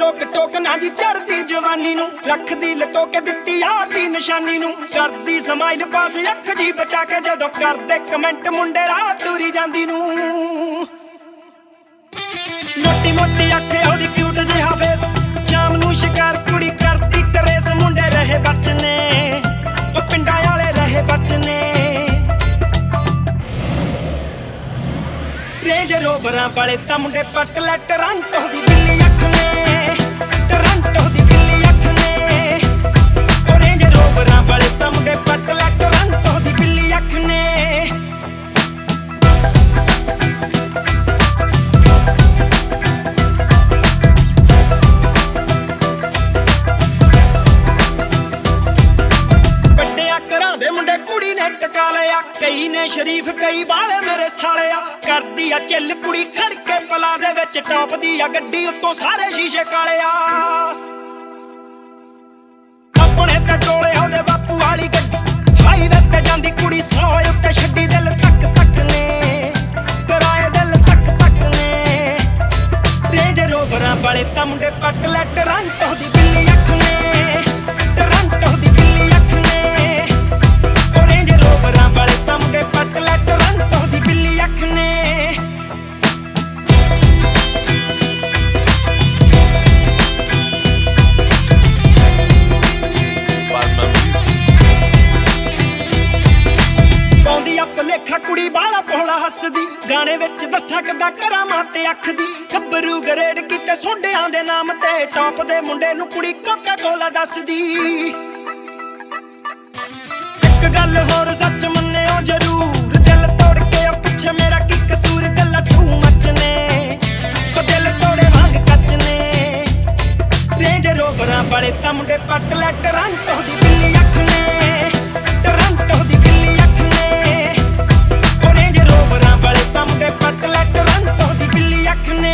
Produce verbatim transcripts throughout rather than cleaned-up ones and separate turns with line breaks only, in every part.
ਟੋਕ ਟੋਕ ਨਾ ਜੀ ਚੜਦੀ ਜਵਾਨੀ ਨੂੰ ਰੱਖਦੀ ਲਕੋ ਕੇ ਦਿੱਤੀ ਯਾਰ ਦੀ ਨਿਸ਼ਾਨੀ ਨੂੰ ਕਰਦੀ ਸਮਾਈਲ ਪਾਸ ਅੱਖ ਜੀ ਬਚਾ ਕੇ ਜਦੋਂ ਕਰਦੇ ਕਮੈਂਟ ਮੁੰਡੇ ਰਾਹ ਤੁਰੀ ਜਾਂਦੀ ਨੂੰ ਮੋਟੀ ਮੋਟੀ ਅੱਖ ਉਹਦੀ ਕਿਊਟ ਜਿਹਾ ਫੇਸ ਸ਼ਾਮ ਨੂੰ ਸ਼ਿਕਾਰ ਕੁੜੀ ਕਰਦੀ ਟਰੇਸ ਮੁੰਡੇ ਰਹੇ ਬਚਨੇ ਉਹ ਪਿੰਡਾਂ ਵਾਲੇ ਰਹੇ ਬਚਨੇ ਰੇਂਜ ਰੋਵਰਾਂ ਵਾਲੇ ਤਾਂ ਮੁੰਡੇ ਪੱਟ ਲੈ ਟੋਰਾਂਟੋ ਦੀ ਬਿੱਲੀ ਅੱਖ ਨੇ ਟੋਰਾਂਟੋ ਦੀ ਬਿੱਲੀ ਅੱਖ ਨੇ ਉਹ ਰੇਂਜ ਰੋਵਰਾਂ ਵਾਲੇ ਤਾਂ ਮੁੰਡੇ ਪੱਟ ਲੈ ਟੋਰਾਂਟੋ ਦੀ ਬਿੱਲੀ ਅੱਖ ਨੇ ਵੱਡਿਆਂ ਘਰਾਂ ਦੇ ਮੁੰਡੇ ਕੁੜੀ ਨੇ ਟਕਾ ਲਿਆ ਕਈ ਨੇ ਸ਼ਰੀਫ ਕਈ ਬਾਲੇ ਮੇਰੇ ਸਾਲਿਆ ਕਰਦੀ ਆ ਚੱਲ ਕੁੜੀ ਖੜ ਕੇ ਪਲਾਜ਼ੇ ਵਿੱਚ ਟੌਪ ਦੀ ਆ ਗੱਡੀ ਉੱਤੋਂ ਸਾਰੇ ਸ਼ੀਸ਼ੇ ਕਾਲਿਆ ਆਪਣੇ ਤੇ ਕੋਲੇ ਉਹਦੇ ਬਾਪੂ ਵਾਲੀ ਗੱਡੀ ਹਾਈਵੇ ਤੇ ਜਾਂਦੀ ਕੁੜੀ ਸੌ ਉੱਤੇ ਛੱਡੀ ਦਿਲ ਤੱਕ ਤੱਕ ਨੇ ਕਰਾਏ ਦਿਲ ਤੱਕ ਤੱਕ ਨੇ ਰੇਂਜ ਰੋਵਰਾਂ ਵਾਲੇ ਤਾਂ ਮੁੰਡੇ ਪੱਟ ਲੈ ਟੋਰਾਂਟੋ ਦੀ ਬਿੱਲੀ ਅੱਖ ਨੇ ਟੋਰਾਂਟੋ ਦੀ ਬਿੱਲੀ ਅੱਖ ਨੇ ਉਹ ਰੇਂਜ ਰੋਵਰਾਂ ਵਾਲੇ ਤਾਂ ਮੁੰਡੇ ਪੱਟ ਲੈ ਟੋਰਾਂਟੋ ਦੀ ਬਿੱਲੀ ਅੱਖ ਨੇ ਭਲੇਖਾ ਕੁੜੀ ਬਾਲਾ ਪੋਲਾ ਹੱਸਦੀ ਗਾਣੇ ਵਿੱਚ ਦੱਸਾਂ ਕਿੱਦਾਂ ਕਰਾਂ ਮਾਂ ਤੇ ਅੱਖ ਦੀ ਗੱਭਰੂ ਗਰੇਡ ਕੀਤੇ ਸੋਡਿਆਂ ਦੇ ਨਾਮ ਤੇ ਟੌਪ ਦੇ ਮੁੰਡੇ ਨੂੰ ਕੁੜੀ ਕੋਕਾ ਕੋਲਾ ਦੱਸਦੀ ਇੱਕ ਗੱਲ ਹੋਰ ਸੱਚ ਮੰਨਿਓ ਜ਼ਰੂਰ ਦਿਲ ਤੋੜ ਕੇ ਉਹ ਪੁੱਛੇ ਮੇਰਾ ਕੀ ਕਸੂਰ ਗੱਲਾਂ ਤੂੰ ਮੱਚਨੇ ਉਹ ਦਿਲ ਤੋੜੇ ਵਾਂਗ ਕੱਚਨੇ ਰੇਂਜ ਰੋਵਰਾਂ ਵਾਲੇ ਤਾਂ ਮੁੰਡੇ ਪੱਟ ਲੈ ਟੋਰਾਂਟੋ ਦੀ ਬਿੱਲੀ ਅੱਖ ਨੇ ਟੋਰਾਂਟੋ ਦੀ ਬਿੱਲੀ ਅੱਖ ਨੇ ਵਾਲੇ ਤਾਂ ਮੁੰਡੇ ਪੱਟ ਲੈ ਟੋਰਾਂਟੋ ਦੀ ਬਿੱਲੀ ਅੱਖ ਨੇ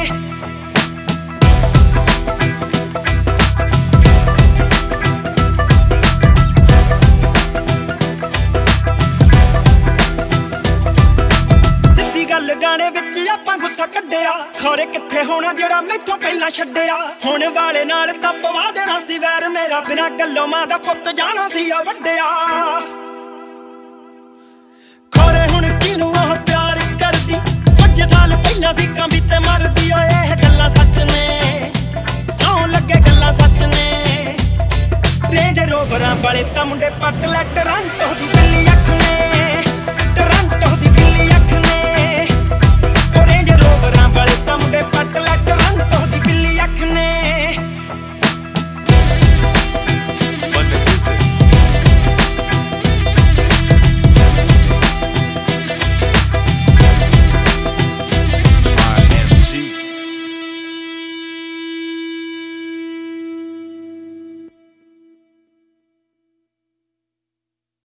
ਸਿੱਧੀ ਗੱਲ ਗਾਣੇ ਵਿੱਚ ਆਪਾਂ ਗੁੱਸਾ ਕੱਢਿਆ ਖੌਰੇ ਕਿੱਥੇ ਹੋਣਾ ਜਿਹੜਾ ਮੈਥੋਂ ਪਹਿਲਾਂ ਛੱਡਿਆ ਹੁਣ ਵਾਲੇ ਨਾਲ ਤਾਂ ਪਵਾ ਦੇਣਾ ਸੀ ਵੈਰ ਮੇਰਾ ਬਿਨਾਂ ਗੱਲੋਂ ਮਾਂ ਦਾ ਪੁੱਤ ਜਾਣਾ ਸੀ ਆ ਵੱਡਿਆ ਖੌਰੇ ਹੁਣ ਕਿਨੂੰ ਉਹ ਪਿਆਰ ਕਰਦੀ ਕੁਝ ਸਾਲ ਪਹਿਲਾਂ ਸਿੱਕਾਂ ਵੀ ਤੇ ਮਰਦੀ ਓਏ ਇਹ ਗੱਲਾਂ ਸੱਚ ਨੇ ਸੌਂ ਲੱਗੇ ਗੱਲਾਂ ਸੱਚ ਨੇ ਰੇਂਜ ਰੋਵਰਾਂ ਵਾਲੇ ਤਾਂ ਮੁੰਡੇ ਪੱਟ ਲੈ ਟੋਰਾਂਟੋ ਦੀ